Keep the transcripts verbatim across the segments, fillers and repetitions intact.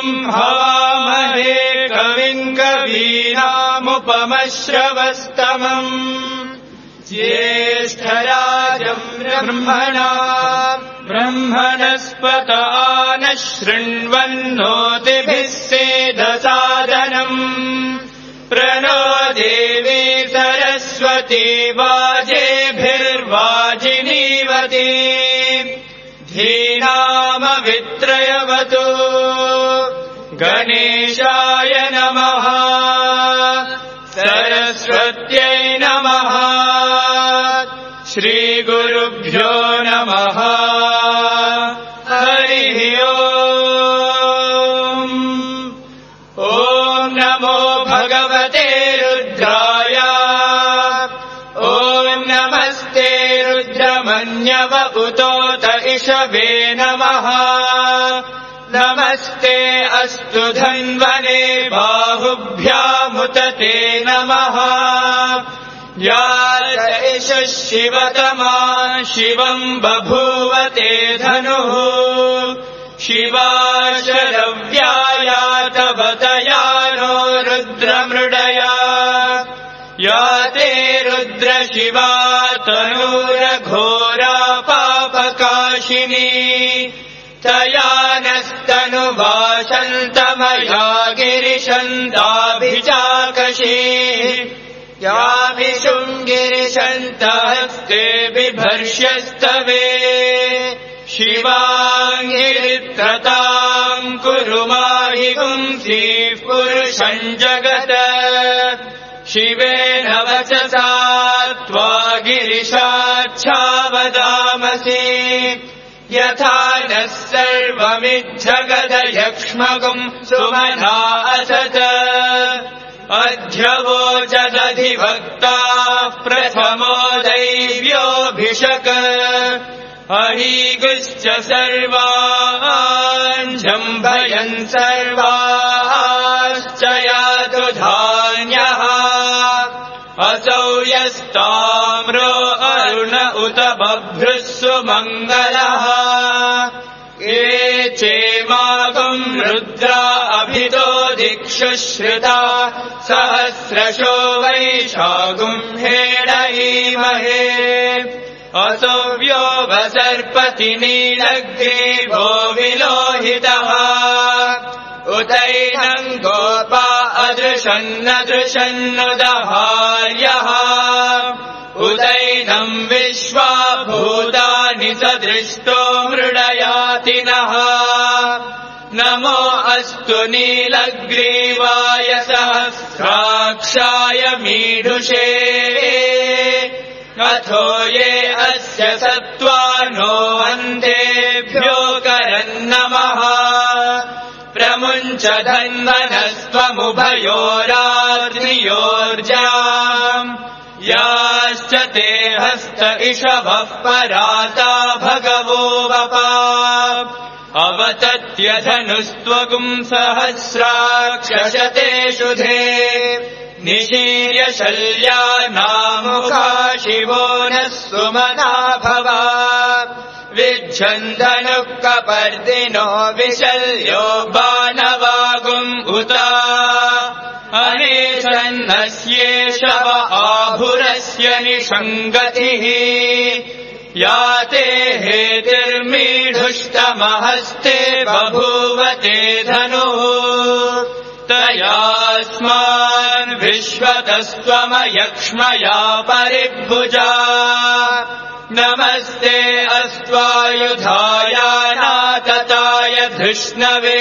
हवामहे कविम् कवीनामुपमश्रवस्तमम् ज्येष्ठराजम् ब्रह्मणा ब्रह्मणस्पत नः शृण्वन्नोतिभिः सेदसादनम् प्रणो देवी सरस्वती वाजेभिर्वाजिनीवती धीनामवित्रयवतु गणेशाय नमः सरस्वत्यै नमः श्रीगुरुभ्यो नमः हरिः ओम् ॐ नमो भगवते रुद्राय ॐ नमस्ते रुद्रमन्यव उतोत इषवे नमः नमस्ते अस्तु धन्वने बाहुभ्यामुत ते नमः या एष शिवतमा शिवम् बभूव ते धनुः शिवा शरव्याया तव तया नो रुद्रमृडया या ते रुद्र शिवा तनूरघोरा पापकाशिनी तया नस्तनुवासन्तमया गिरिशन्ताभिचाकशी याभिशुङ्गिरिशन्तहस्ते बिभर्ष्यस्तवे शिवाङ्गिरित्रताम् कुरु माहि पुंसीः पुरुषम् जगत् शिवेन वचसा त्वा गिरिशाच्छावदामसि यथा नः सर्वमिज्जगदयक्ष्मगुम् सुमना असत अध्यवोचदधिभक्ताः प्रथमो दैव्योऽभिषक अहीगुश्च सर्वान् जम्भयन् सर्वाश्च यातु धान्यः असौ यस्ताम्रो अरुण उत बभ्रुः सुमङ्गलः ये चेमागुम् रुद्रा अभितो दिक्षु श्रुता सहस्रशो वैशागुम् हेडयीमहे असौव्यो वसर्पति नीलग्रीवो विलोहितः उदैनम् गोपा अदृशन्नदृशन्नुदहार्यः उदैनम् विश्वा भूतानि सदृष्टो मृडयाति नः नमो अस्तु नीलग्रीवाय सहस्राक्षाय मीढुषे अथो ये अस्य सत्त्वानो अन्धेभ्यो करन्नमः प्रमुञ्च धन्वनस्त्वमुभयोराग्नियोर्जाम् याश्च ते हस्त इषवः पराता भगवो वपा अवतत्यधनुस्त्वगुम् सहस्राक्षशते शुधे निशीर्य शल्यानामुखा शिवो नः सुमना भवा विच्छन्दनुः कपर्दिनो विशल्यो बाणवागुम् उता अनेशन्नस्येषव आभुरस्य निषङ्गतिः या ते हेतिर्मीढुष्टमहस्ते बभूव ते धनुः तयास्मान् विश्वतस्त्वमयक्ष्मया परिभुजा नमस्ते अस्त्वायुधायानातताय धृष्णवे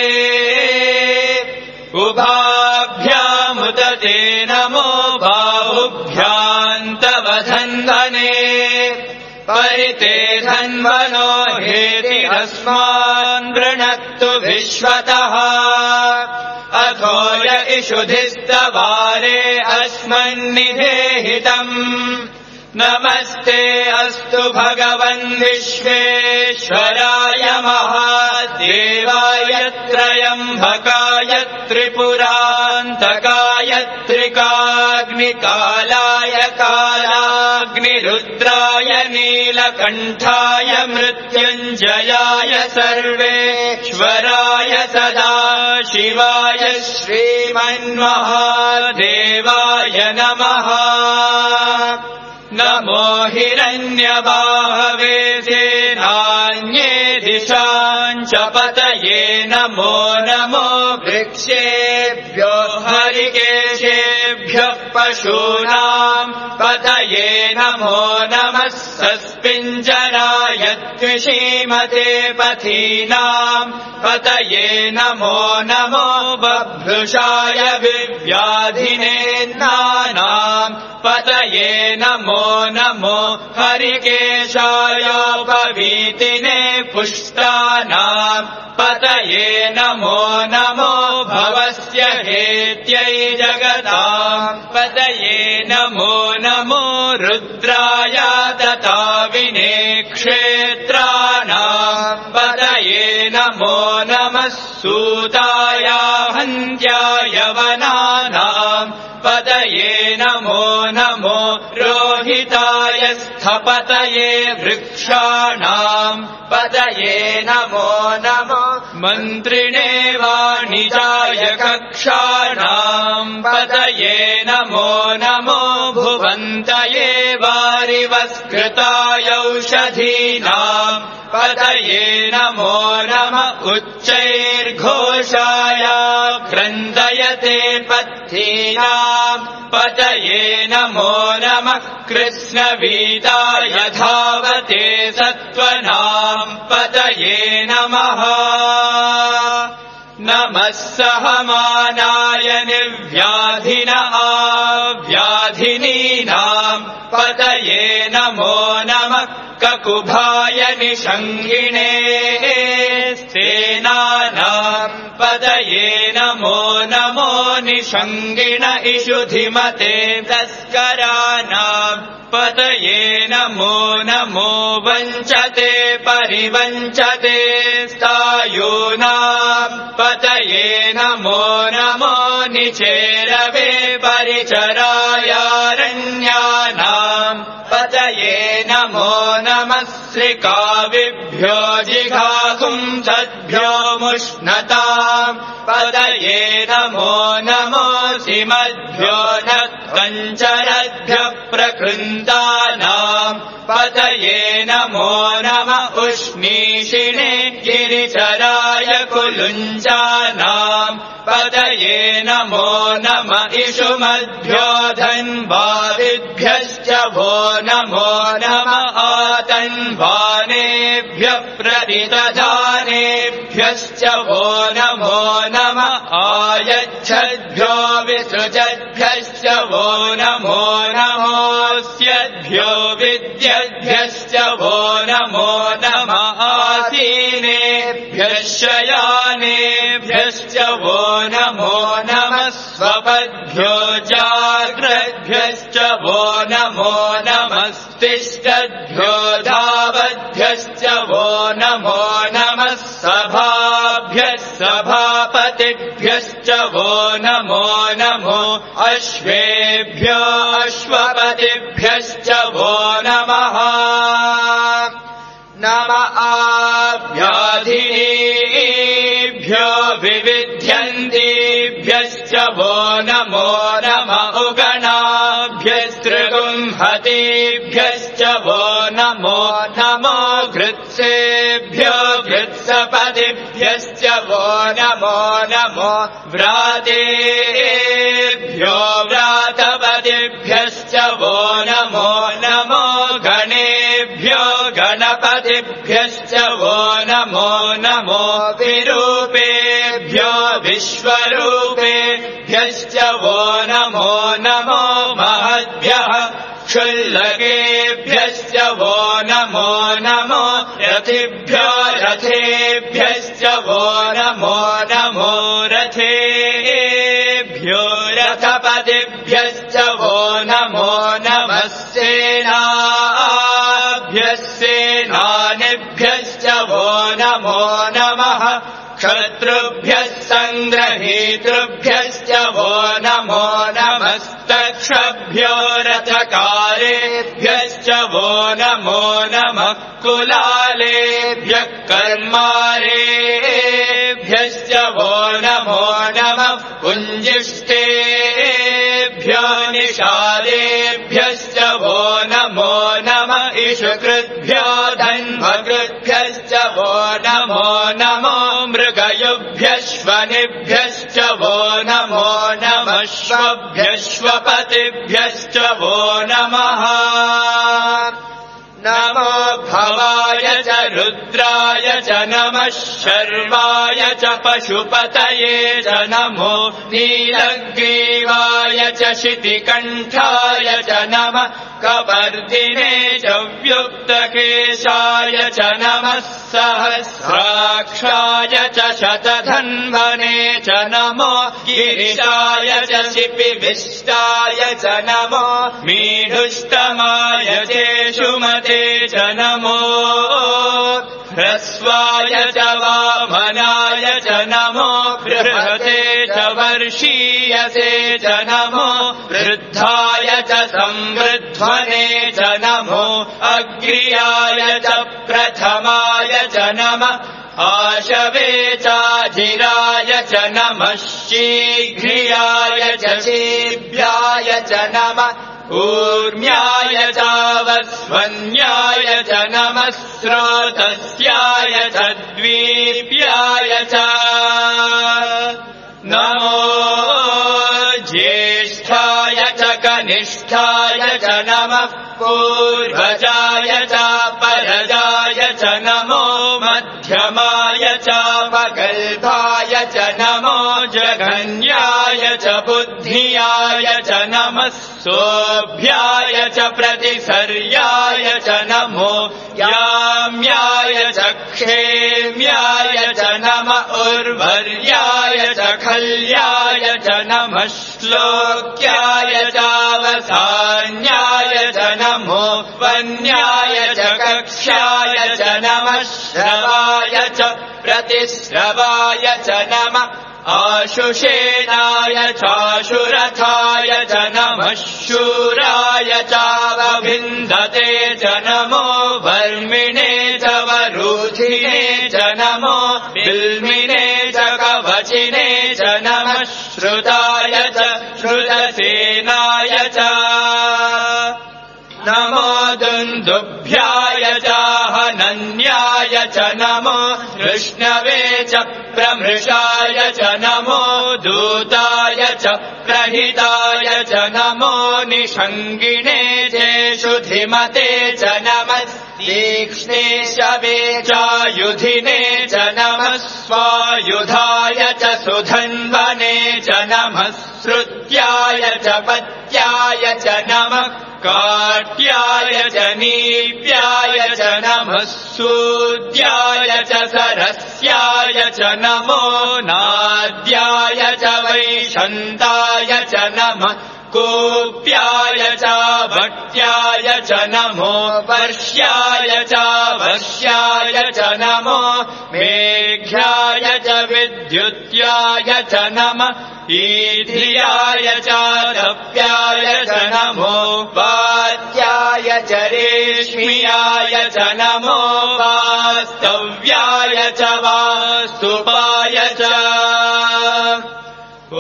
उभाभ्यामुत ते नमो बाहुभ्याम् तव धन्वने परिते धन्वनो हेति अस्मान् वृणक्तु विश्वतः अथो य इषुधिस्तवारे अस्मन्निधेहितम् नमस्ते अस्तु भगवन् विश्वेश्वराय महादेवाय त्रयम्बकाय त्रिपुरान्तकाय त्रिकाग्निकालाय कालाग्निरुद्राय नीलकण्ठाय मृत्युञ्जयाय सर्वेश्वराय सदा शिवाय श्रीमन्महादेवाय नमः। नमो हिरण्यबाहवे सेनान्ये दिशां च पतये नमो नमो वृक्षेभ्यो हरिकेशेभ्यः पशूनां पतये नमो नमः सस्पिञ्जराय द्विषीमते पथीनां पतये नमो नमो बभ्रुषाय विव्याधिनेन्नानां पतये नमो नमो हरिकेशायोपवीतिने पुष्टानां पतये नमो नमो भवस्य हेत्यै जगतां पतये नमो नमो रुद्राय दताविने क्षेत्राणां पतये नमो नमः सूताय हन्त्याय वनानां पतये नमो नमो रोहिताय स्थपतये वृक्षाणां पतये नमो नमो मन्त्रिणे वाणिजाय कक्षाणां पतये नमो नमो भुवन्तये वारिवस्कृताय औषधीनां पतये नमो नमः उच्चैर्घोषाय क्रन्दयते पथीनां पतये नमो नमः कृष्णवीताय धावते सत्त्वनां पतये नमः। नमः सहमानाय निर्व्याधिन आव्याधिनीनां पतये नमो नमः ककुभाय निषङ्गिणे सेनानां पतये नमो नमो निषङ्गिण इषुधिमते तस्कराणां पतये नमो नमो वञ्चते परिवञ्चते स्थायूनां पतये नमो नमो निचेरवे परिचरायारण्यानां पतये नमो नमः श्रिकाविभ्यो जिघासुं सद्भ्यो मुष्णतां पतये नमो नमो सिमद्भ्यो नत्कञ्चरद्भ्यः प्रकृन्तानां पतये नमो नमः उष्णीषिणे गिरिचराय कुलुञ्जानां पतये नमो नमः इषुमद्भ्यो धन्वादिभ्यश्च वो नमो नमः आतन्वानेभ्यः प्रतिदधानेभ्यश्च वो नमो नमः आयच्छद्भ्यो विसृजद्भ्यश्च वो नमो नमोऽस्यद्भ्यो विद्यद्भ्यश्च वो नमो नमः आसीनेभ्यः शयानेभ्यश्च वो नमो नमः स्वपद्भ्यो जाग्रद्भ्यश्च वो नमो नमस्तिष्ठद्भ्यो धावद्भ्यश्च वो नमो नमः सभाभ्यः सभापतिभ्यश्च वो नमो नमो अश्वेभ्यो अश्वपतिभ्यश्च वो नमः। नम आव्याधिनीभ्यो विविध्यन्तीभ्यश्च वो नमो नमः उगणाभ्यस्त्रिगुंहतीभ्यश्च वो नमो नमो घृत्सेभ्यो घृत्सपतिभ्यश्च वो नमो नमो व्रातेभ्यो व्रातपतिभ्यश्च वो नमो नमो गणेभ्यो गणपतिभ्यश्च वो नमो नमो विरूपेभ्यो विश्वरूपेभ्यश्च वो नमो नमो महद्भ्यः क्षुल्लकेभ्यश्च वो नमो नमो रथिभ्यो रथेभ्यश्च वो नमो नमो रथेभ्यो रथपतिभ्यश्च वो नमो नमः सेनाभ्यः सेनानिभ्यश्च वो नमो नमः क्षत्रुभ्यः सङ्ग्रहीतृभ्यश्च वो नमो नमस्तक्षभ्यो रथकारेभ्यश्च वो नमो नमः कुलालेभ्यः कर्मारेभ्यश्च वो नमो उञ्जिष्ठेभ्यो निषादेभ्यश्च वो नमो नमः इषुकृद्भ्यो धन्वकृद्भ्यश्च वो नमो नमो मृगयुभ्यश्वनिभ्यश्च वो नमो नमः श्वभ्यश्वपतिभ्यश्च वो नमः नमो भवाय च रुद्राय च नमः शर्वाय च पशुपतये च नमो नीलग्रीवाय च शितिकण्ठाय च नमः कवर्दिने च व्युक्तकेशाय च नमः सहस्राक्षाय च शतधन्वने च नमो गिरिशाय च शिपिविष्टाय च नमो मीढुष्टमाय चेषुमते च नमो ह्रस्वाय च वामनाय च नमो बृहते च वर्षीयसे च नमो वृद्धाय च संवृध्वने च नमो अग्र्याय च प्रथमाय च नमः आशवे चाधिराय च नमः शीघ्रियाय च शीभ्याय च नमः ऊर्म्याय चावस्वन्याय च नमः स्रोतस्याय च द्वीप्याय च नमो ज्येष्ठाय च कनिष्ठाय च नमः पूर्वजाय च परजाय च नमो मध्यमाय च पगल्भाय च नमो जघन्याय च बुद्धियाय च नमः सोऽभ्याय च प्रतिसर्याय च नमो याम्याय च क्षेम्याय च नमः उर्वर्याय च खल्याय च नमः श्लोक्याय चावसान्याय च नमो वन्याय च कक्ष्याय च नमः श्रवाय च प्रतिश्रवाय च नमः आशुषेणाय चाशुरथाय च नमः शूराय चावभिन्दते च नमो वर्मिणे च वरूधिने च नमो बिल्मिने च कवचिने च नमः श्रुताय च श्रुतसेनाय च नमो दुन्दुभ्याय चाहनन्याय च नमो कृष्णवे च प्रमृषाय च नमो दूताय च प्रहिताय च नमो निषङ्गिणे चेषुधिमते च नमः तीक्ष्णे शवे चायुधिने च नमः स्वायुधाय च सुधन्वने च नमः श्रुत्याय च पत्याय च नमः काट्याय च नीप्याय च नमः सूद्याय च सरस्याय च नमो नाद्याय च वैशन्ताय च नमः कूप्याय च भट्याय च नमो वर्ष्याय च वर्ष्याय च नमो मेघ्याय च विद्युत्याय च नमः ईध्रियाय च तप्याय च नमो वात्याय च रेश्मियाय च नमो वास्तव्याय च वास्तुपाय च ॐ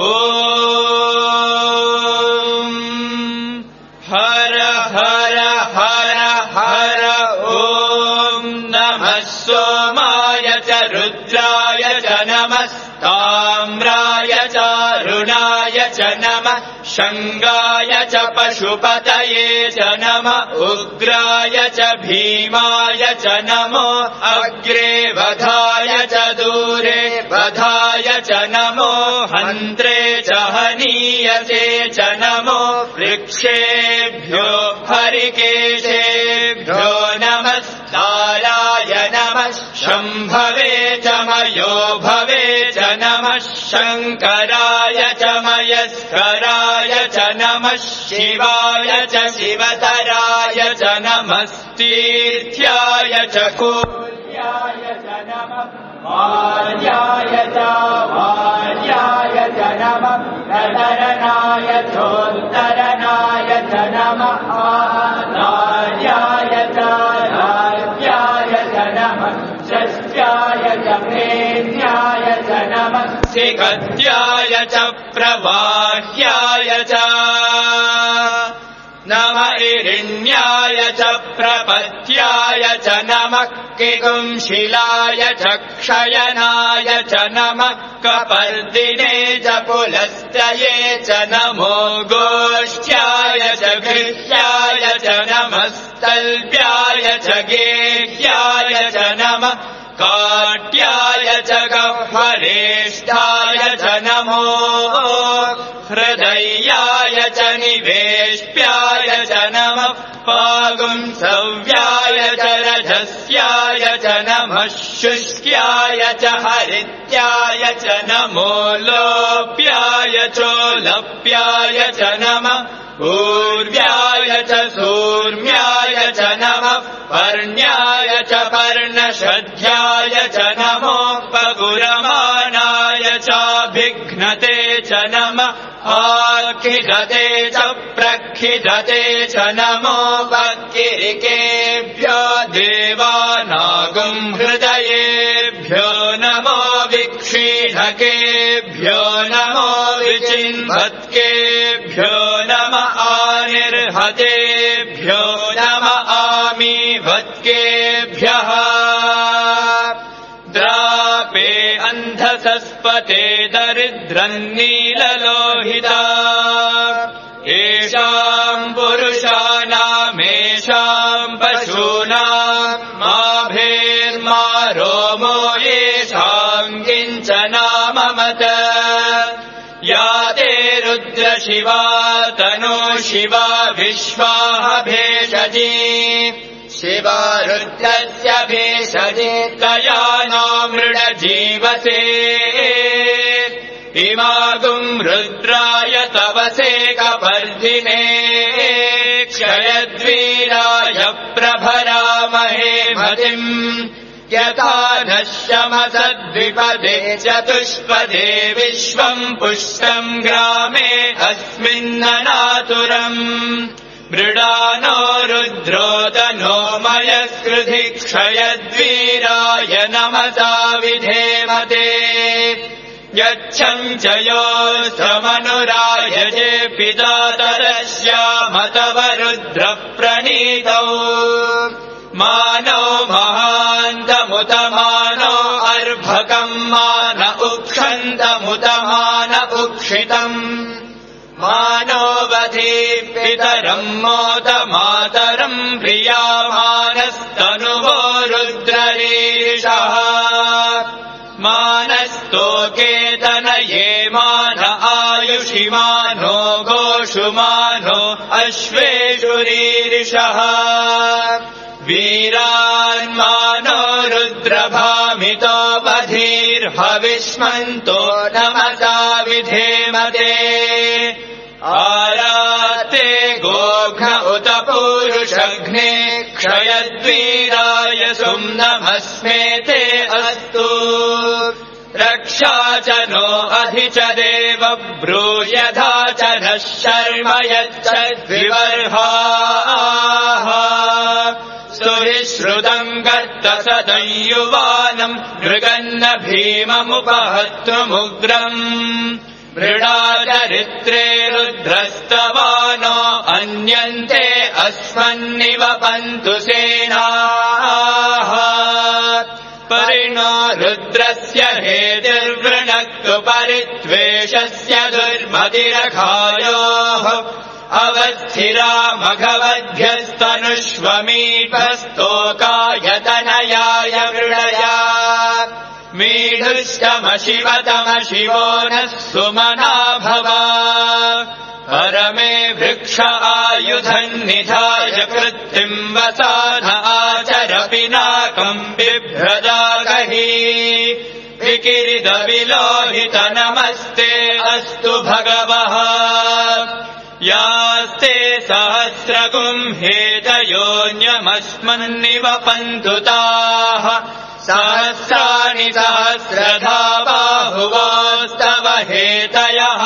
हर हर हर हर ॐ नमः सोमाय च रुद्राय च नमः ताम्राय च रुणाय च नमः शङ्गाय च पशुपतये च नमः उग्राय च भीमाय च नमो अग्रे वधाय च दूरे वधाय च नमो हन्त्रे च हनीयसे च नमो वृक्षेभ्यो हरिकेशेभ्यो नमस्ताराय नमः शम्भवे च मयो भवे च नमः शङ्कराय च मयस्कराय च नमः शिवाय च शिवतराय च नमस्तीर्थ्याय च कुल्याय च नमः वार्याय च वार्याय च नमः प्रतरणाय चोत्तरणाय च नमः आचार्याय च राज्याय च नमः षष्ट्याय च प्रेत्याय च नमः विगत्याय च प्रवाह्याय च नमः इरिण्याय च प्रपत्याय च नमः किगुंशिलाय च क्षयनाय च नमः कपर्दिने च पुलस्तये च नमो गोष्ठ्याय च गृह्याय च नमस्तल्प्याय च गेह्याय च नमः काट्याय च गह्वरेष्ठाय च नमो हृदयाय च निवेश्याय च नमः पागुंसव्याय च रजस्याय च नमः शुष्क्याय च हरित्याय च नमो लोप्याय चोलप्याय च नमः ऊर्व्याय च सूर्म्याय च नमः पर्ण्याय च पर्णशध्याय च नमो पगुरमाणाय चाभिघ्नते च नमः आखिदते च प्रखिदते च नमो वक्किरिकेभ्यो देवानागुं हृदयेभ्यो नमो विक्षीणकेभ्यो नमो विचिन्वत्केभ्यो नमः आनिर्हतेभ्यो नमः आमीवत्केभ्यः द्रापे अन्धसस्पते दरिद्रन्नीललोहिता येषाम् पुरुषाणामेषाम् पशूनाम् माभेर्मा रोमो येषाम् किञ्चनाममत या ते रुद्रशिवा तनो शिवा विश्वाः भेषजी शिवा रुद्रस्य भेषजे तया नो मृडजीवसे इमागुम् रुद्राय तवसे कपर्दिने क्षयद्वीराय प्रभरामहे मतिम् यथा नश्यमसद्विपदे चतुष्पदे विश्वम् पुष्टम् ग्रामे अस्मिन्ननातुरम् मृडानो रुद्रोदनो मयस्कृधि क्षयद्वीराय नमसा विधेमते यच्छम् च यो समनुरायजे पिता तरस्यामतव रुद्रप्रणीतौ मानो महान्तमुतमानो अर्भकम् मान उक्षन्तमुतमान उक्षितम् मानो वधे पितरम् मोद मातरम् प्रियामानस्तनुवो रुद्ररीषः मानस्तोकेतनये मान आयुषि मानो गोषु मानो अश्वेषु रीरिषः वीरान्मानो रुद्रभामितो बधिर्हविष्मन्तो नमसा विधेमते आराते गोघ्न उत पूरुषघ्ने क्षयद्वीराय सुम्नमस्मेते अस्तु रक्षा च नो अधि च देव ब्रूयधा च नः शर्म यच्छद्विवर्हाः सुविश्रुतम् गर्त सदयुवानम् मृगन्न भीममुपहत्तुमुग्रम् मृडाचरित्रे रुद्रस्तवानो अन्यन्ते अस्मन्निव पन्तु सेनाः परिणो रुद्रस्य हेतिर्वृणक्तु परित्वेषस्य दुर्मतिरखायोः अवस्थिरा मघवद्भ्यस्तनुष्वमीपस्तोकायतनयाय मृडया मीढुष्टमशिवतमशिवो नः सुमना भव परमे वृक्ष आयुधन्निधाय कृत्तिम् वसाध आचर पिनाकम् बिभ्रदागहि विकिरिदविलोहित नमस्ते अस्तु भगवः यास्ते सहस्रगुम् हेतयोऽन्यमस्मन्निव पन्तु ताः सहस्राणि सहस्रधा बाहुवोस्तव हेतयः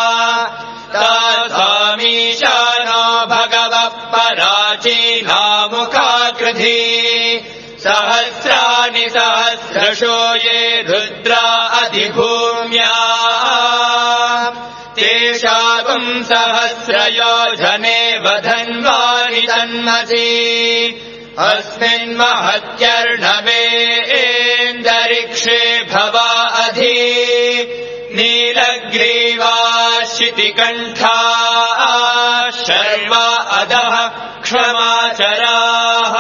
तासामीशानो भगवः पराचीनामुखाकृधि सहस्राणि सहस्रशो ये रुद्रा अधिभूम्या यागुम् सहस्रयोजनेव धन्वानि तन्मसि अस्मिन्महत्यर्णवेन्दरिक्षे भवा अधि नीलग्रीवाशितिकण्ठा शर्वा अधः क्षमाचराः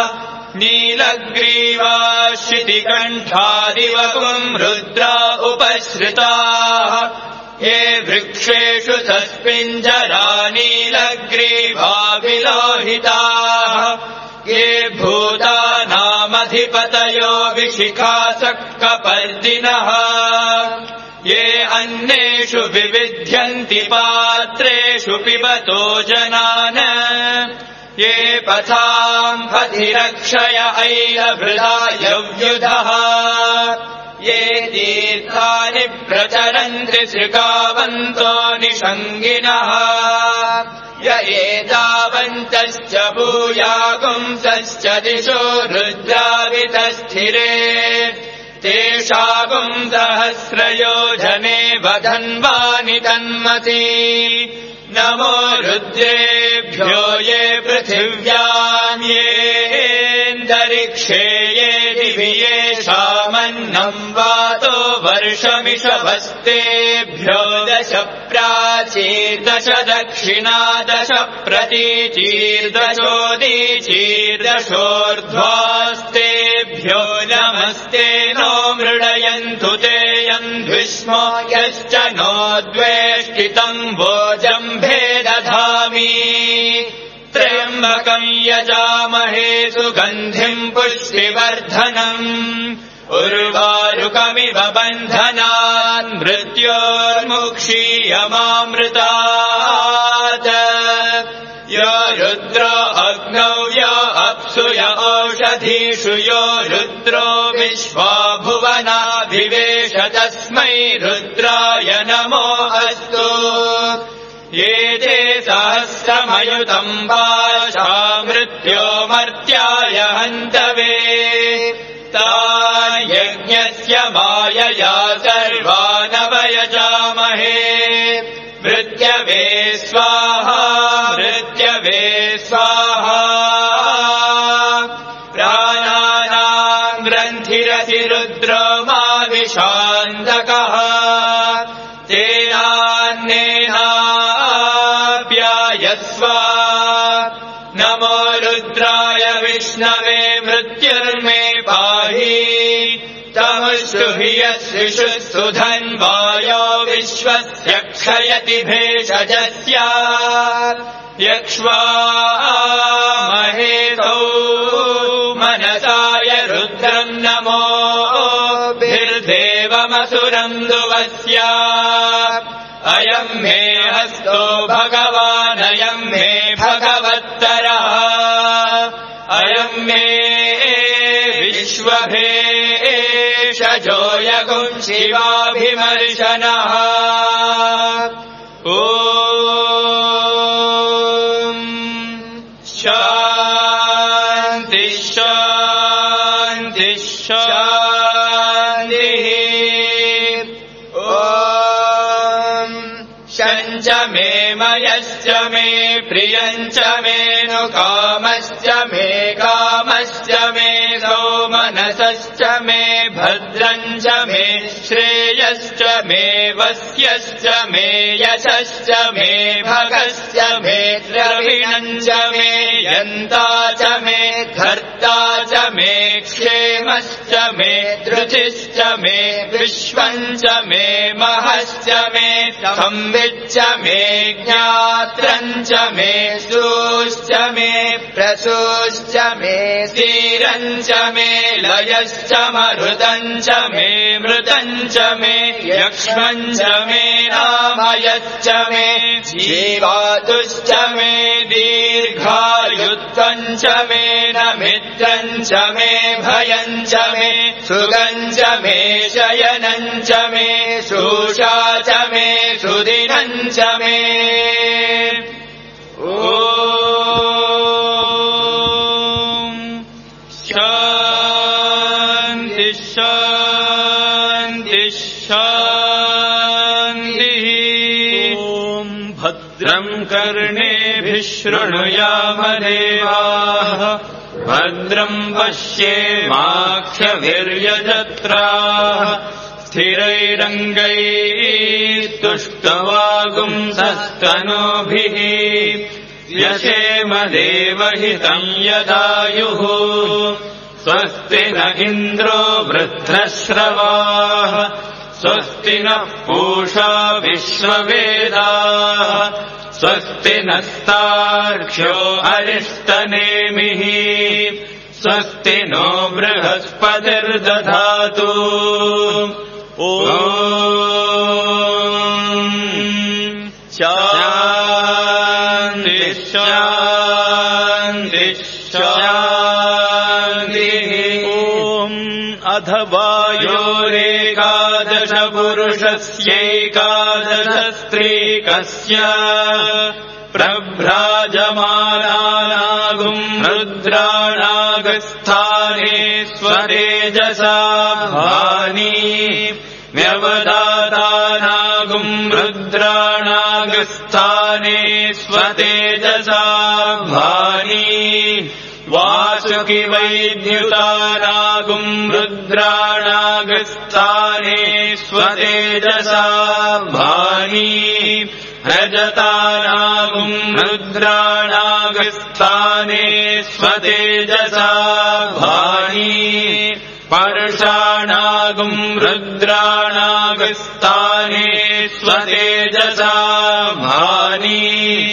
नीलग्रीवाशितिकण्ठादिवकुम् रुद्रा उपश्रिताः ये वृक्षेषु तस्मिञ्जरा नीलग्रीवा विलोहिताः ये भूतानामधिपतयो विशिखासक्कपर्दिनः ये अन्येषु विविध्यन्ति पात्रेषु पिबतो जनान् ये पथाम् पथिरक्षय ऐलभृदा यव्युधः ये तीर्थानि प्रचरन्ति श्रिकावन्तो निषङ्गिनः य एतावन्तश्च भूयागुंसश्च दिशो रुद्रावितस्थिरे तेषागुम् सहस्रयोजनेव धन्वानि तन्मसि नमो रुद्रेभ्यो ये पृथिव्याम् येऽन्तरिक्षे ये दिवि येषामन्नम् वातो वर्षमिषवस्तेभ्यो दश प्राचीर्दश दक्षिणा दश प्रतीचीर्दशोदीचीर्दशोर्ध्वास्तेभ्यो नमस्ते नो मृडयन्तु ते यन्ध्विष्मो यश्च नो द्वेष्टितम् वोजम्भे दधामि त्र्यम्बकम् यजामहे सुगन्धिम् पुष्टिवर्धनम् उर्वारुकमिव बन्धनान् मृत्योर्मुक्षीयमामृतात् यो रुद्रो अग्नौ यो अप्सु य ओषधीषु यो रुद्रो विश्वा भुवनाभिवेश तस्मै रुद्राय नमो अस्तु ये ते सहस्रमयुतम् वाचा मृत्यो मर्त्याय हन्तवे तान् यज्ञस्य मायया सर्वानवयजामहे मृत्यवे स्वाहा मृत्यवे स्वाहा प्राणानाम् ग्रन्थिरसि रुद्रो मा विशान्तकः तेनान्नेनाप्यायस्व नमो रुद्राय विष्णवे मृत्युर्मे पाहि तमुष्टु हि यस्विषु सुधन्वायो विश्वस्य क्षयति भेषजस्य यक्ष्वामहेतौ मनसाय रुद्रम् नमोभिर्देवमसुरम् दुवस्य अयम् मे हस्तो भगवानयम् मे भगवत्तरः अयम् मे विश्वभेषजो यगुम् शिवाभिमर्शनः ॐ शान्ति शान्ति शान्तिः ॐ शञ्च मे मयश्च मे प्रियञ्च मे नु कामश्च मे कामश्च मे सौमनसश्च मे भद्रञ्च मे श्रेयश्च मे वस्यश्च मे यशश्च मे भगश्च मे द्रविणञ्च मे यन्ता च मे धर्ता च मे क्षेमश्च मे धृतिश्च मे विश्वञ्च मे महश्च मे संविच्च मे ज्ञात्रञ्च मे श्रूश्च मे प्रसूश्च मे स्थिरञ्च मे लयश्च मरुदञ्च मे मृतञ्च मे यक्ष्मञ्च मे नामयश्च मे जीवातुश्च मे दीर्घायुत्वञ्च मे नमित्रञ्च मे भयञ्च मे सुगञ्च मे शयनञ्च मे शूषा च मे सुदिनञ्च मे ॐ शान्ति शान्ति शान्तिः ॐ भद्र भद्रम् कर्णेभिः शृणुयाम देवाः भद्रम् पश्येमाक्षभिर्यजत्राः स्थिरैरङ्गैः तुष्टवागुंसस्तनूभिः व्यशेम देवहितम् यदायुः स्वस्ति न इन्द्रो वृद्धश्रवाः स्वस्ति नः पूषा विश्ववेदाः स्वस्ति नस्तार्क्ष्यो अरिष्टनेमिः स्वस्ति नो बृहस्पतिर्दधातु ॐ शान्ति शान्ति शान्तिः ॐ अथ वायोरेकादश पुरुषस्यैकादश स्त्रीकस्य प्रभ्राजमानानागुम् रुद्राणागस्थाने स्वतेजसा भानि व्यवदातानागुम् रुद्राणागस्थाने स्वतेजसा भानि वासुकि वैद्युतानागुम् रुद्राणागस्थाने स्वतेजसा भानि रजतानागुम् रुद्राणागस्थाने स्वतेजसा भानि पर्षाणागुम् रुद्राणागस्थाने स्वतेजसा भानि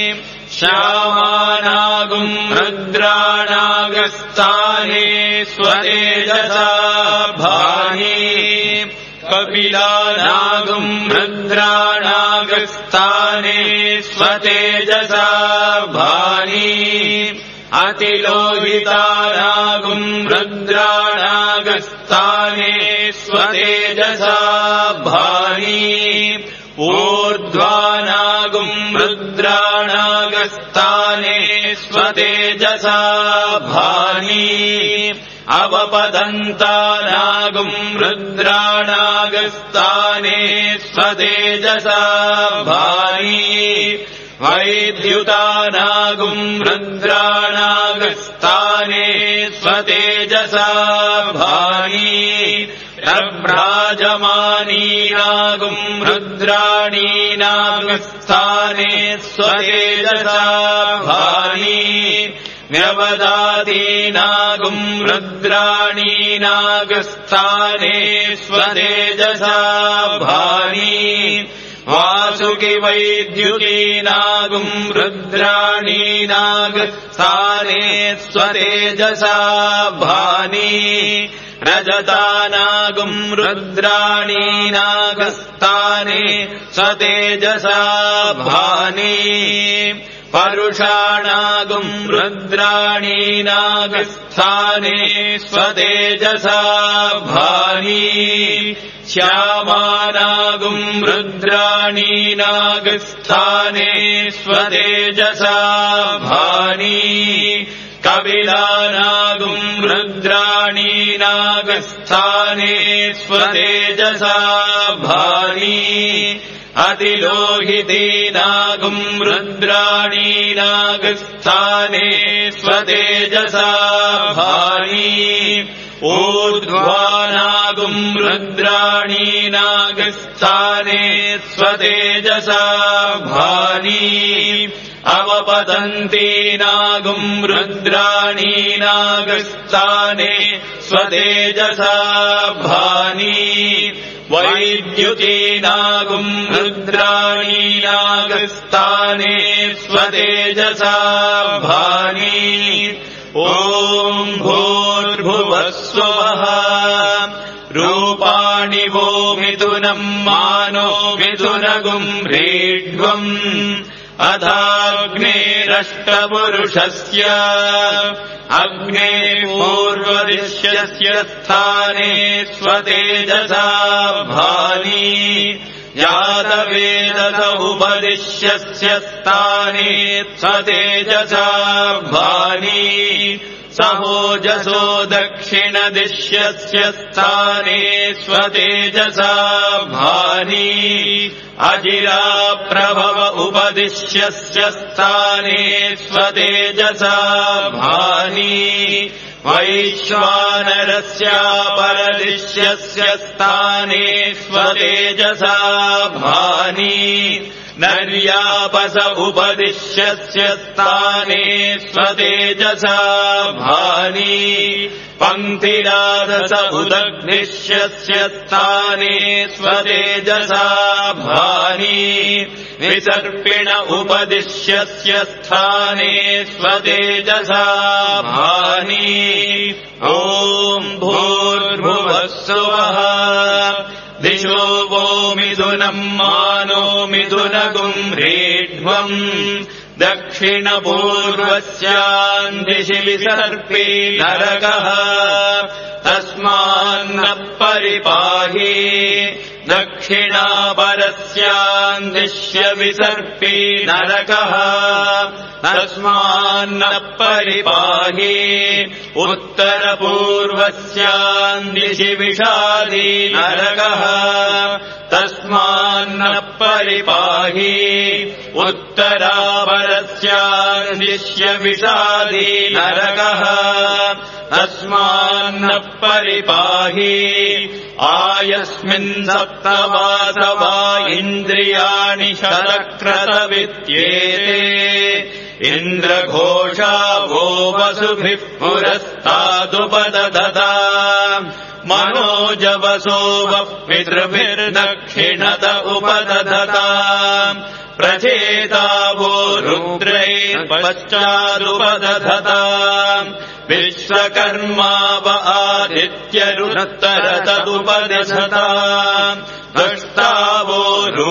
श्यामानागुम् रुद्राणागस्थाने स्वतेजसा भानि कपिलानागुम् रुद्राणागस्थाने स्वतेजसा भानि अतिलोहितानागुम् रुद्राणागस्थाने स्वतेजसा भानि ऊर्ध्वानागुम् रुद्राणागस्थाने स्वतेजसा भानि अवपदन्तानागुम् रुद्राणागस्थाने स्वतेजसा भानि वैद्युतानागुम् रुद्राणागस्थाने स्वतेजसा भानि प्रभ्राजमानीनागुम् रुद्राणीनागस्थाने स्वतेजसा भानि व्यवदातीनागुम् रुद्राणीनागस्थाने स्वतेजसा भानि वासुकि वैद्युतीनागुम् रुद्राणीनागस्थाने स्वतेजसा भानि रजतानागुम् रुद्राणीनागस्थाने स्वतेजसा भानि परुषाणागुम् रुद्राणीनागस्थाने स्वतेजसा भानि श्यामानागुम् रुद्राणीनागस्थाने स्वतेजसा भानि कपिलानागुम् रुद्राणीनागस्थाने स्वतेजसा भानि अतिलोहितीनागुम् रुद्राणीनागस्थाने स्वतेजसा भानि ऊर्ध्वानागुम् रुद्राणीनागस्थाने स्वतेजसा भानि अवपतन्तीनागुम् रुद्राणीनागस्थाने स्वतेजसा भानि वैद्युतीनागुम् रुद्राणीनागस्थाने स्वतेजसा भानि ॐ भूर्भुवः स्वः रूपाणि वो मिथुनम् मानो मिथुनगुम् ह्रीड्वम् अथाग्नेरष्टपुरुषस्य अग्ने पूर्वदिश्यस्य स्थाने स्वतेजसा भानि यातवेदस उपदिश्यस्य स्थाने स्वतेजसा भानी सहोजसो दक्षिणदिश्यस्य स्थाने स्वतेजसा भानी अजिरा प्रभव उपदिश्यस्य स्थाने स्वतेजसा भानी वैश्वानरस्यापरदिश्यस्य स्थाने स्वतेजसा भानी नर्यापस उपदिश्यस्य स्थाने स्वतेजसा भानी पङ्क्तिरादस उदग्निश्यस्य स्थाने स्वतेजसा भानी विसर्पिण उपदिश्यस्य स्थाने स्वतेजसा भानी ॐ भूर्भुवः स्वः दिशो वो मिथुनम् मानो मिथुनगुम् रेढ्वम् दक्षिणपूर्वस्याम् दिशि विसर्पे नरकः तस्मान्न परिपाहि दक्षिणापरस्याम् दिश्य विसर्पे नरकः तस्मान्न परिपाहि उत्तरपूर्वस्याम् दिशि विषादी नरकः तस्मान्न परिपाहि उत्तरापरस्याम् दिश्य विषादी नरकः तस्मान्न परिपाहि आयस्मिन् सप्तवासवा इन्द्रियाणि शतक्रतवित्येते इन्द्रघोषा वो वसुभिः पुरस्तादुपदधता मनोजवसो वः पितृभिर्दक्षिणत उपदधता प्रचेता वो रुद्रैर्पश्चादुपदधता विश्वकर्मा व आदित्यरुत्तरतदुपदधता दष्टावो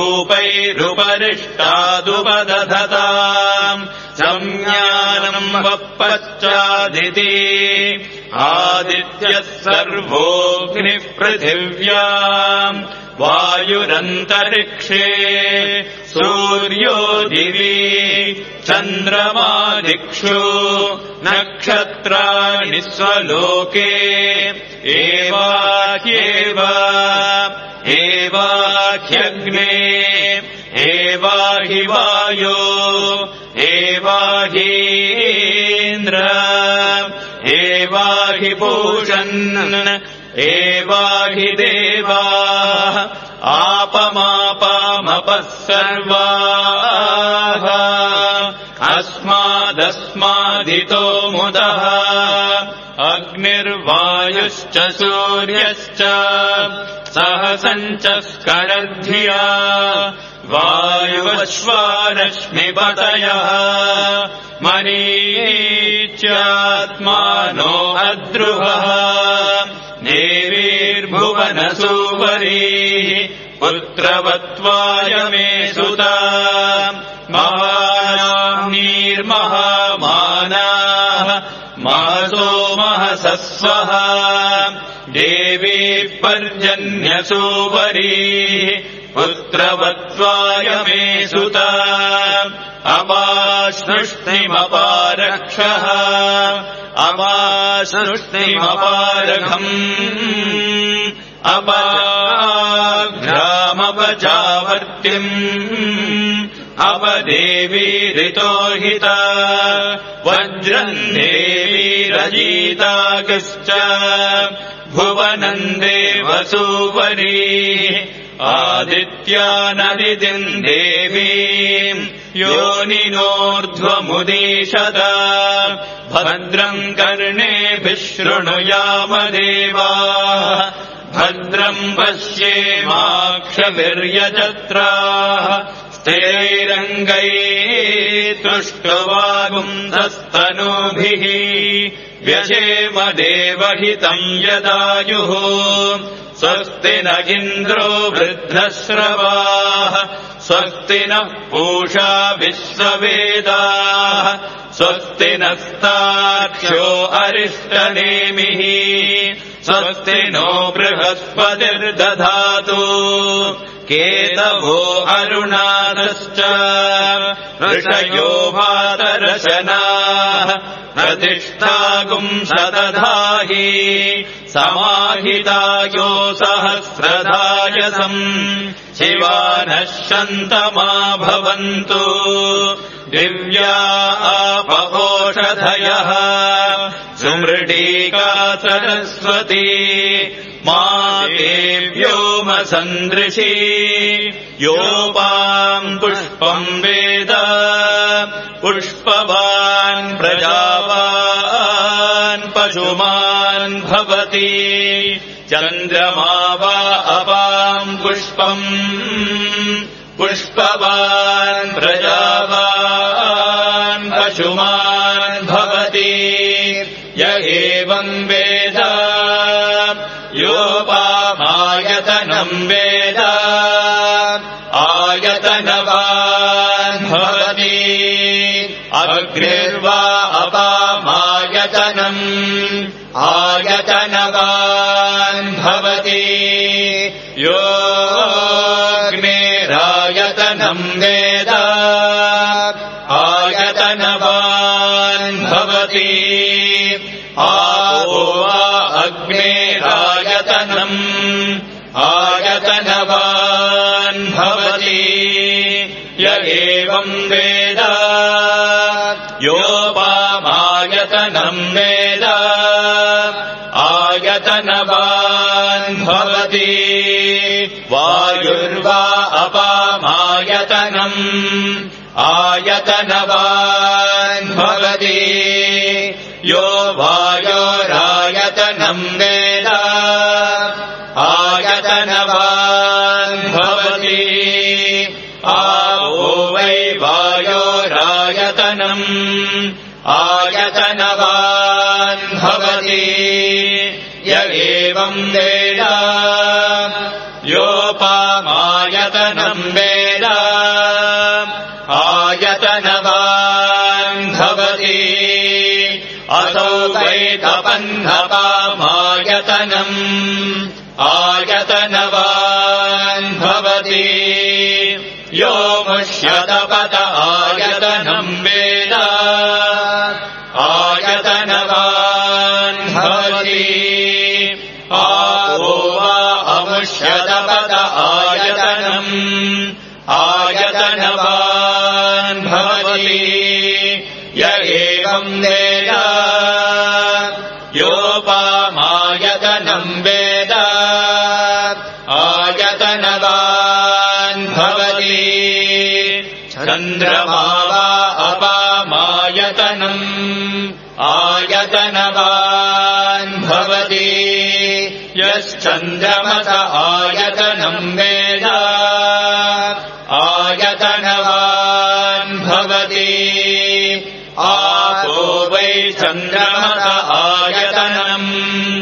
रूपैरुपरिष्टादुपदधता संज्ञानम् वः पश्चादिति आदित्यः सर्वोऽग्निः पृथिव्याम् वायुरन्तरिक्षे सूर्यो दिवि चन्द्रमा दिक्षु नक्षत्राणि स्वलोके एवाह्येव एवाह्यग्ने एवाहि वायो एवाहीन्द्र एवाहि पूषन् एवाहि देवाः आपमापामपः सर्वाः अस्मादस्मादितो मुदः अग्निर्वायुश्च सूर्यश्च सहसञ्च स्करद्धिया वायुवश्वारश्मिपतयः मरीच्यात्मानो अद्रुवः देवीर्भुवनसूवरीः पुत्रवत्वाय मे सुता महानीर्महामानाः महसो महसस्वः देवी पर्जन्यसूवरीः पुत्रवत्वाय मे सुता अपासृष्टिमपारक्षः अपासृष्टिमपारघम् अपाघ्रामपचावर्तिम् अपदेवीरितो हिता वज्रम् देवीरजीतागश्च भुवनम् देवसूवरीः आदित्यानदितिम् देवीम् योनिनोर्ध्वमुदीशत भद्रम् कर्णेभिः शृणुयाम देवाः भद्रम् पश्येमाक्षभिर्यजत्राः स्थिरैरङ्गैः तुष्टुवागुंसस्तनूभिः व्यशेम देवहितम् यदायुः स्वस्ति न इन्द्रो वृद्धश्रवाः स्वस्ति नः पूषा विश्ववेदाः स्वस्ति नस्तार्क्ष्यो अरिष्टनेमिः स्वस्ति नो बृहस्पतिर्दधातु केतवो अरुणादश्च ऋषयो भातरशनाः प्रतिष्ठागुंशदधाहि समाहितायो सहस्रधायसम् शिवानः शन्तमा भवन्तु दिव्या आपओषधयः सुमृडीका सरस्वती मा देव्योमसन्दृशी योपाम् पुष्पम् वेद पुष्पवान् प्रजावान् पशुमान् भवति चन्द्रमा वा अपाम् पुष्पम् पुष्पवान् प्रजावान् पशुमान् भवति य एवम् वेद योपामायतनम् वेद आयतनवान् भवति अग्निर्वा अपामायतनम् आयतनवान् भवति योऽग्निरायतनम् वेद आयतनवान् भवति आपो वा अग्निरायतनम् आयतनवान् भवति य एवम् वेद योपामायतनम् वेद आयतनवान् भवति वायुर्वा अपामायतनम् आयतनवान् भवति यो वायोरायतनम् वेद आयतनवान् भवति आपो वै वायोरायतनम् आयतनवान् भवति य एवम् वेद योपामायतनम् वेद आयतनवान् भवति असौ वै तपन्नपामायतनम् आयतनवान् भवति यो मुष्यतपत आयतनम् वेद आयतनवान् भवति आपो वा अमुष्यतपत आयतनम् आयतनवान् भवति य एवम् वेद योपामायतनम् वेद आयतनवान् भवति चन्द्रमा वा अपामायतनम् आयतनवान् भवति यश्चन्द्रमस आयतनम् वेद आयतनवान् भवति आपो वै चन्द्रमस आयतनम्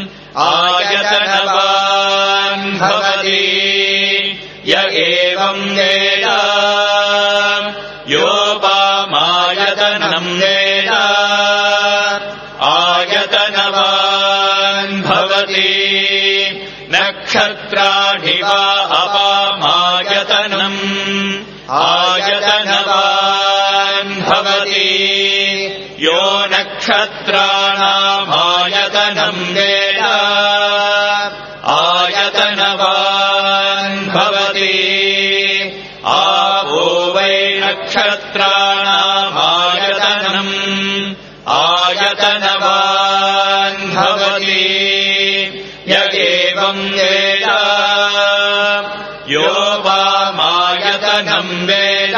आयतनवान् भवति य एवम् वेद योपामायतनम् वेद आयतनवान् भवति नक्षत्राणि वा अपामायतनम् आयतनवान् भवति यो नक्षत्राणामायतनम् वेद आयतनवान् भवति आपो वै नक्षत्राणामायतनम् आयतनवान् भवति य एवम् वेद योपामायतनम् वेद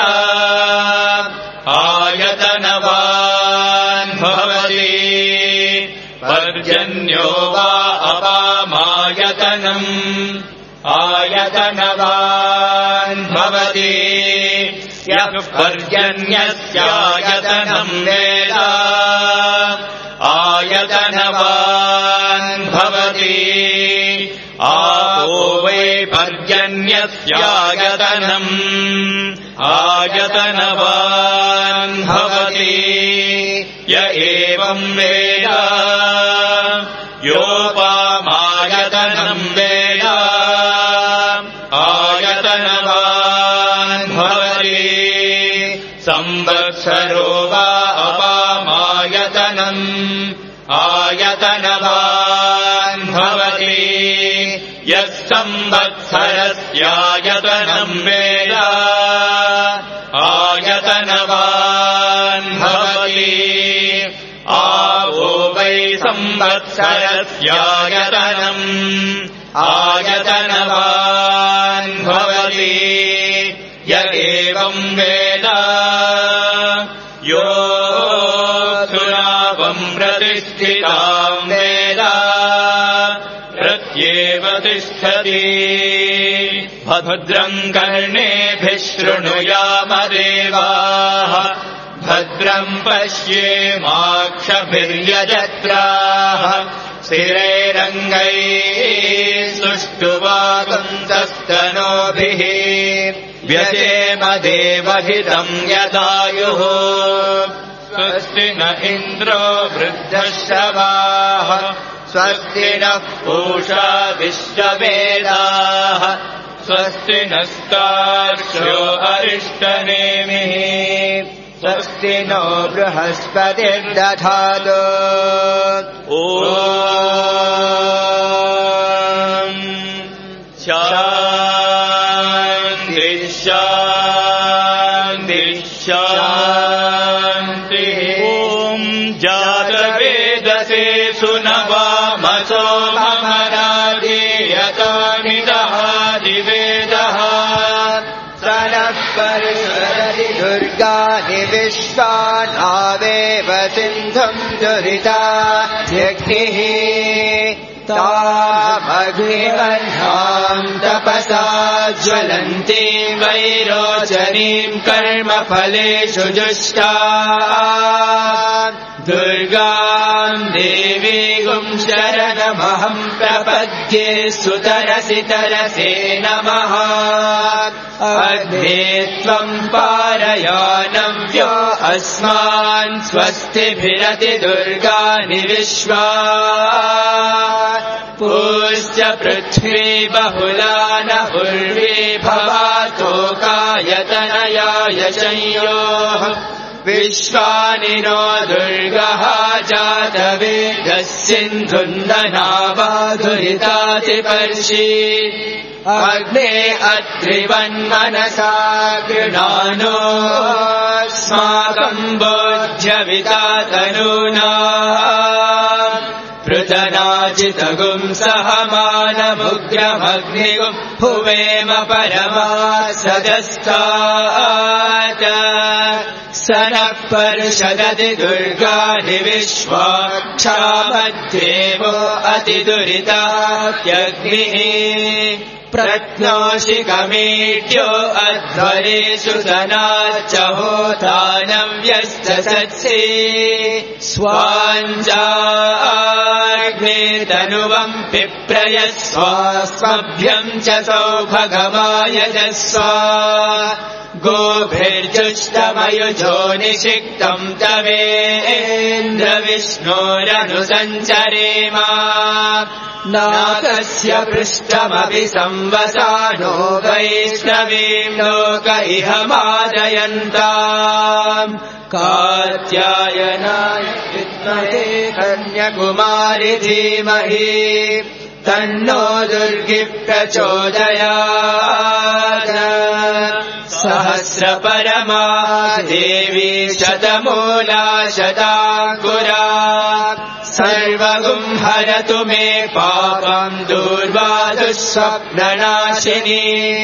आयतनवान् भवति पर्जन्यो वा अपामायतनम् आयतनवान् भवति यः पर्जन्यस्यायतनम् वेद आयतनवान् भवति आपो वै पर्जन्यस्यायतनम् आयतनवान् भवति य एवम् वेद योपामायतनम् वेद आयतनवान् आयतनवान् भवति यः संवत्सरस्यायतनम् वेद आयतनवान् भवति आवो वै संवत्सरस्यायतनम् आयतनवान् भवति य एवम् वेद यो सुनावम् प्रतिष्ठिताम् वेद प्रत्येव तिष्ठति भद्रम् कर्णेभिः शृणुयाम देवाः भद्रम् पश्येमाक्षभिर्यजत्राः स्थिरैरङ्गैः सुष्ठुवागुन्तस्तनोभिः व्यजेम देवहितम् यदायुः स्वस्ति न इन्द्रो वृद्धश्रवाः स्वस्ति नः पूषा विश्ववेदाः स्वस्ति नस्तार्क्ष्यो अरिष्टनेमिः स्वस्ति नो बृहस्पतिर्दधातु ॐ शान्ति शान्ति शान्तिः ॐ जातवेदसे सुनवामसो ममराधीयतानिदः दिवेदः सनः परिषदति दुर्गानि विश्वानावेव सिन्धुम् दुरिता यज्ञिः तामग्निवह्नाम् तपसा ज्वलन्तीम् वैरोचनीम् कर्मफलेषु जुष्टा दुर्गाम् देवीगुम् शरणमहम् प्रपद्ये सुतरसि तरसे नमः अग्ने त्वम् पारयानव्यो अस्मान् स्वस्तिभिरति दुर्गानि विश्वा पूश्च पृथ्वी बहुला न हुर्वी भवातोकायतनयाय संयोः विश्वानि नो दुर्गः जातवेदः सिन्धुन्दनावाधुरितातिपर्षि अग्ने अत्रिवन्मनसा गृणानोऽस्माकम् बोध्यविता तनूना पृतनाचितगुम् सहमानमुग्रमग्निगुम् हुवेम परमासदस्तात् स नः परिषदति दुर्गानि विश्वा क्षामद्देवो अतिदुरितात्यग्निः प्रत्नोषिकमीड्यो अध्वरेषु सनाच्च होतानव्यस्तसत्सि स्वाञ्जाग्ने तनुवम् पिप्रयस्वास्मभ्यम् च सौभगमायजस्वा गोभिर्जुष्टमयुजो निषिक्तम् तवेन्द्रविष्णोरनुसञ्चरेम नाकस्य पृष्ठमपि संवसानो वैष्णवीम् लोक इह मादयन्ताम् कात्यायनाय विद्महे कन्याकुमारि धीमहि तन्नो दुर्गिः प्रचोदयात् सहस्रपरमा देवी शतमूला शताङ्कुरा सर्वगुम् हरतु मे पापम् दूर्वादुःस्वप्ननाशिनी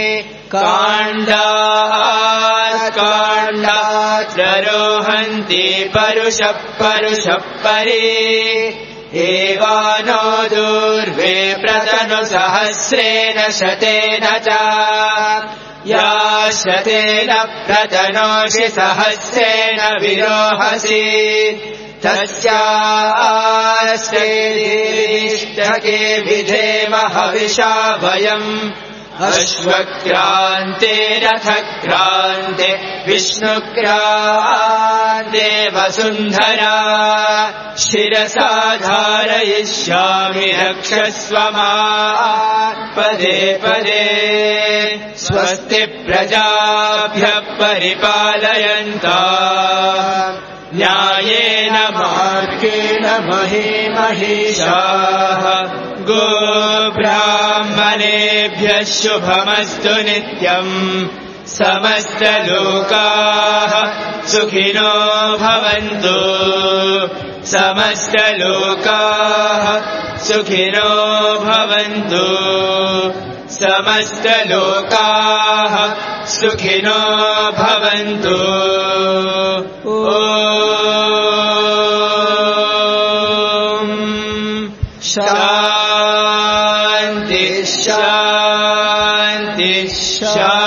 काण्डात् काण्डात् प्ररोहन्ति परुषः परुषः परि एवानो दूर्वे प्रतनु सहस्रेण शतेन च या शतेन प्रतनोषि सहस्रेण विरोहसि तस्यास्ते विधेम हविषा वयम् अश्वक्रान्ते रथक्रान्ते विष्णुक्रान्ते वसुन्धरा शिरसा धारयिष्यामि रक्षस्व माम् पदे पदे स्वस्ति प्रजाभ्यः परिपालयन्ताम् न्यायेन मार्गेण महे महिषाः गोब्राह्मणेभ्यः शुभमस्तु नित्यम् समस्तलोकाः सुखिनो भवन्तु समस्तलोकाः सुखिनो भवन्तु समस्तलोकाः सुखिनो भवन्तु ॐ शान्ति शान्ति शान्ति